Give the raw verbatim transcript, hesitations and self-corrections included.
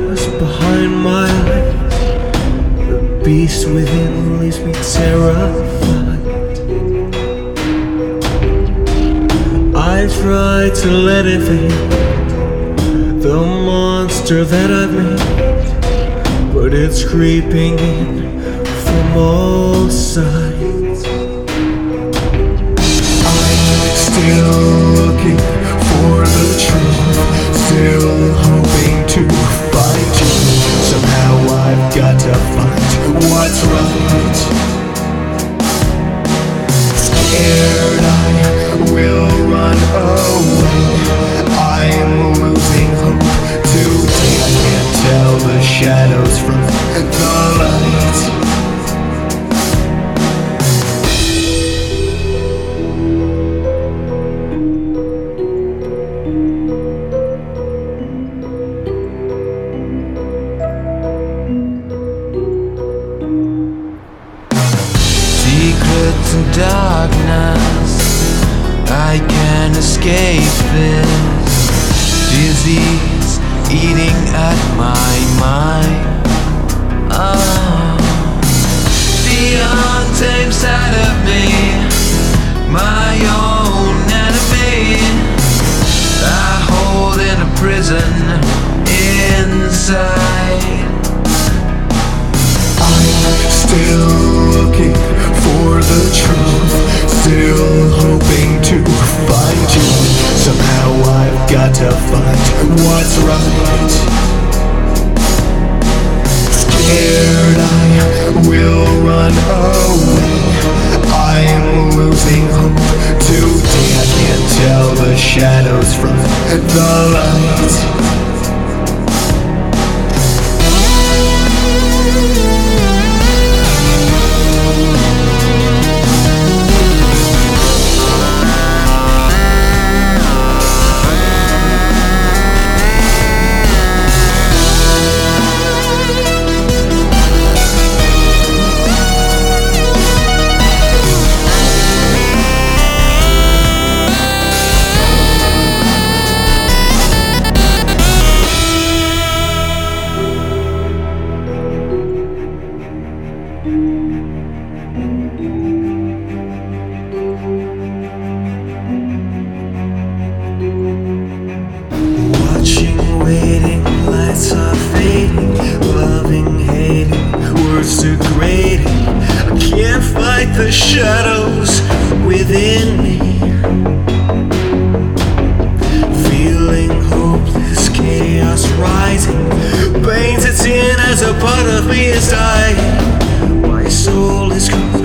shadows behind my eyes. The beast within leaves me terrified. I try to let it fade, the monster that I've made, but it's creeping in from all sides. I'm still looking for the truth, still hoping to find you. Somehow I've got to find what's right. Scared I will run away, I'm losing hope. Today I can't tell the shadows from the light. Secrets and darkness, I can't escape this disease eating at my mind. Oh, the untamed side of me, my own enemy, I hold in a prison inside. I'm still looking for the truth, still hoping to find you. Somehow I've got to find what's right. Scared I will run away, I'm losing hope. Today I can't tell the shadows from the light. Waiting, lights are fading, loving, hating, words degrading. I can't fight the shadows within me. Feeling hopeless, chaos rising, painted in as a part of me is dying. My soul is